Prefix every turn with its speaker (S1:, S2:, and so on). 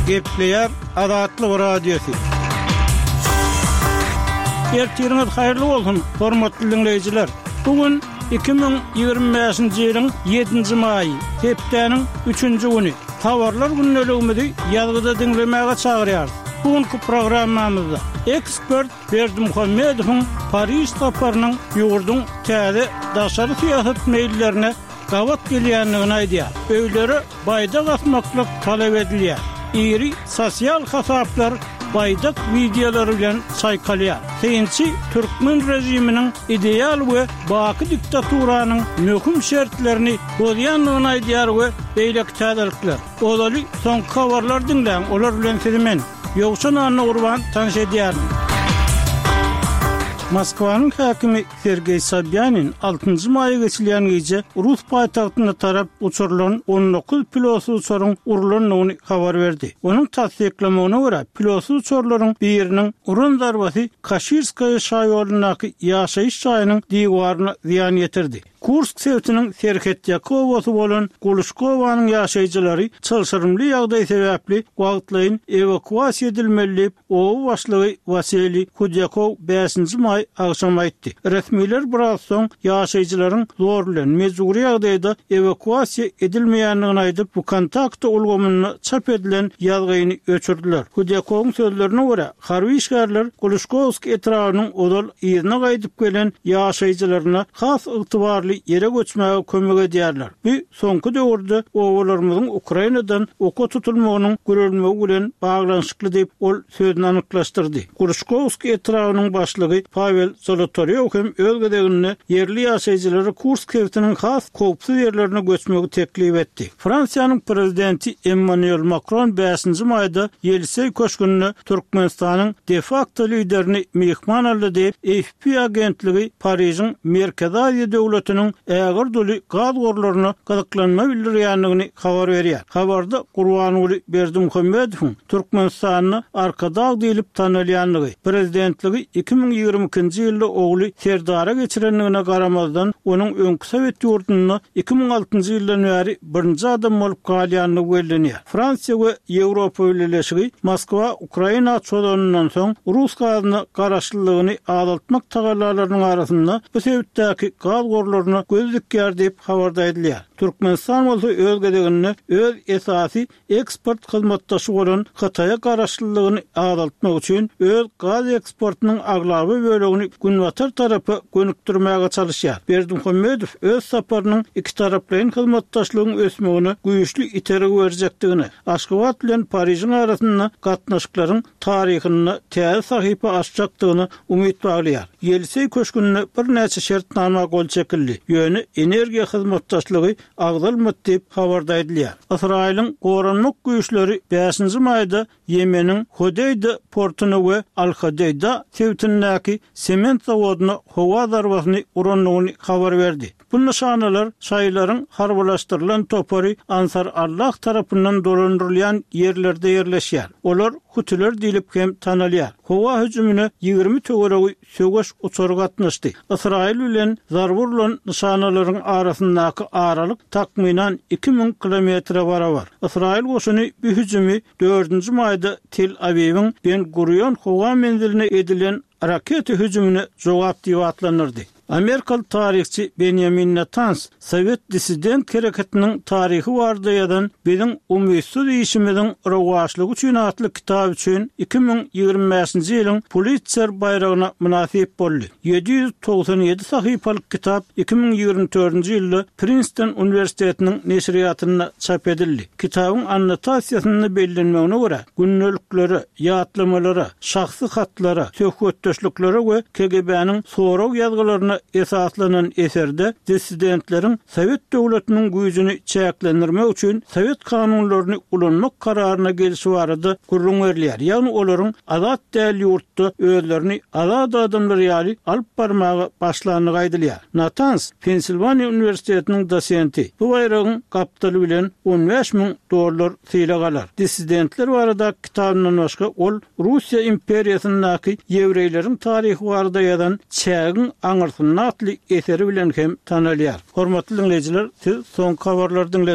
S1: Gepleyer Adatlı Radyosu. Ertiriniz hayırlı olsun, hormatly dinleyijiler. Bugün 2025-nji ýylyň 7-nji maýy, hepdeniň 3-nji güni. Tawarlar günneligimizi ýazgyda dinlemäge çagyrýar. Bugünkü programmamyzda ekspert Berdimuhammedowyň Paris saparynyň ýurdun täze daşary syýasat meýillerine gawat gelýändigini aýdýar. Öýleri baýda gatmaklyk talap edilýär. Iri sosial hasaplar baydak videoları bilen saýkalýar. Keýinçi Türkmen rejiminiň ideal we baky diktaturanyň möhüm şertlerini bozýanlygyny aýdýar we beýleki täzelikler. Olaly soňky habarlar dinleň, olar bilen sizimen ýoksa nany urban tanış edýär. Moskwanyň hakimi Sergey Sobyanin 6-njy maýa geçilýän gece Rus paýtagtyna tarap uçurlaryň 19 pilotsy uçuryň urulanyny habar berdi. Onuň tasdiklamagyna görä pilotsy uçurlaryň biriniň urun zarbasy Kashirskaya şaýorunyň ýaşaýyş şaýynyň diýwaryna ziýan ýetirdi. Kursk sevtiniň Serhet Yakovosy bolan Gulushkovanyň ýaşaýjylary çylşyrymly ýagdaý sebäpli wagtlaýyn evakuasiýa edilmeli, o başlygy Vasily Kudyakov 5-nji maý agşam aýtdy. Resmiler biraz soň ýaşaýjylaryň zor bilen mejburi ýagdaýda evakuasiýa edilmeýändigini aýdyp, bu kontakt ulgamyny çap edilen ýazgyny öçürdiler. Kudyakowyň sözlerine görä, harby işgärler Gulushkovski etrawynyň odal ýerine gaýdyp gelen ýaşaýjylaryna has ygtybarly yere göçmäge kömek edýärler. Bu soňky döwürde owalarymyzyň Ukrainadan oka tutulmagynyň görülmegi bilen baglanyşykly diýip ol sözüni anyklaşdyrdy. Gulushkovski etrawynyň başlygy Pavel Zolotoryew hem öz gedegini yerli ýaşaýjylary Kursk şäheriniň has kopsuz ýerlerine göçmegi teklip etdi. Fransiýanyň prezidenti Emmanuel Macron 5-nji maýda Ýelsey köşkünini Türkmenistanyň de facto liderini mehman aldy diýip AFP agentligi Parysyň Merkezi Aziýa döwletiniň ägir doly gaz gorlaryna gazaklanma bildirýändigini habar berýär. Habarda Gurbanyň Berdimuhammedowyň Türkmenistanyny arkada diýilip tanylýanlygy, prezidentligi 2022-nji ýylda ogly Serdara geçirenligine garamazdan onuň öňkü Sowet ýurduny 2006-njy ýyldan bäri birinji adam bolup galýanlygy bellenýär. Fransiýa we Ýewropa Birleşigi Moskwa Ukraina çözümünden soň Rus gazyny garaşlygyny azaltmak tagallalarynyň arasynda bu sebäpdäki gaz gorlaryny göz dikýär diýip habarda edilýär. Türkmenistan bolsa öz gedegini öz esasy eksport hyzmatdaşy bolan Hataýa garaşlygyny azaltmak üçin öz gaz eksportynyň aglaby bölegini Günwatar tarapy gönükdirmäge çalışýar. Berdimuhammedow öz saparynyň iki taraplyň hyzmatdaşlygyň ösmegini güýçli iteregi berjekdigini, Aşgabat bilen Parysyň arasynda gatnaşyklaryň taryhyny täze sahypa açjakdygyny umyt baglaýar. Ýelsey köşkünini bir näçe şertnama gol çekildi. Ýöne energiýa hyzmatdaşlygy agdalmady diýip habarda edilýär. Israýlyň goranmak güýçleri 5-nji maýda Ýemeniň Hodeyda portuny we Al-Hodeyda sevtindäki sement zawodyna howa zarbasyny uranlygyny habar berdi. Bu nişanalar şaýlaryň harbalaşdyrylan topary Ansar Allah tarapyndan dolandyrylýan ýerlerde ýerleşýär. Olar Hutiler diýilip hem tanalýar. Howa hüjümine 20 töweregi sögeş uçury gatnaşdy. Israýil bilen zarburlan nişanalaryň arasyndaky aralyk takminan 2000 kilometre barabar. Israýil goşuny bu hüjümi 4-nji maýda Tel Aviwiň Ben Gurion howa menziline edilen raket hüjümine jogap diýip atlanyrdy. Amerikalı tarihçi Benjamin Netanyahu, Sovet dissident hareketinin tarihi bardayadan bizim umytsuz işimizin rewaçlygy üçin atly kitap üçin 2025-nji ýylyň Pulitzer bayragyna münasip boldy. 797 sahypalyk kitap 2024-nji ýylda Princeton Universitetiniň neşriýatyna çap edildi. Kitabyň annotasiýasyny bellenmegine görä günnelikleri, ýatlamalary, şahsy hatlary, söhbetdeşlikleri we KGB-niň sorag ýazgylaryna esaslanan eserde dissidentlerin Sowet döwletiniň güýjüni çäklendirmek üçin Sowet kanunlaryny ulanmak kararyna gelişi barada gurrun berilýär. Ýagny olaryň azat däl ýurtda özlerini azat adamlar ýaly alyp barmagy başlanýy gaýdylýar. Netanyahu Pensilvaniya Universitetiniň dosenti. Bu bayragyň kapitaly bilen $15,000 syýlagalar. Dissidentler barada kitabynyň başga ol Russiýa imperiýasyndaky ýewreýleriň tarihi barada ýazan çägin aňyrsynatly eseri bilen hem tanalýar. Hormatly dinleyijiler, siz soňky habarlary